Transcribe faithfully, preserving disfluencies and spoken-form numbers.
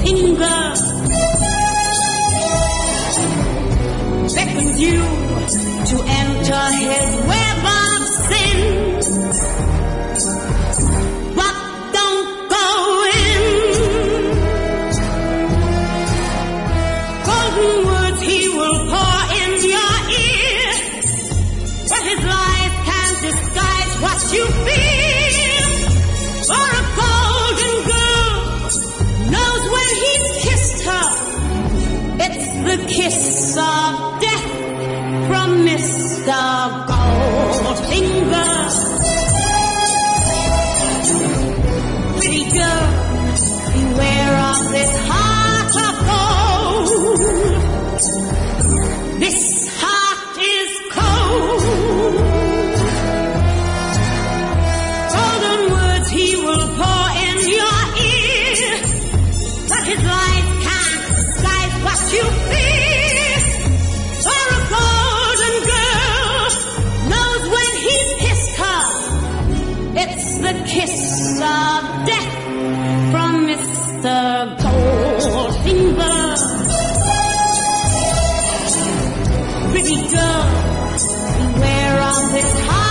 Goldfinger beckons you to enter his web of sin, but don't go in. Golden words he will pour in your ear, but his life can't disguise what you feel. For a golden girl knows when he's kissed her, it's the kiss of death from Mister Goldfinger. Pretty girl, beware of this heart of gold. This heart is cold. Golden words he will pour in your ear, but his light can't disguise what you feel. For a golden girl knows when he's kissed her, it's the kiss of death from Mister Goldfinger. Pretty girl, beware of this heart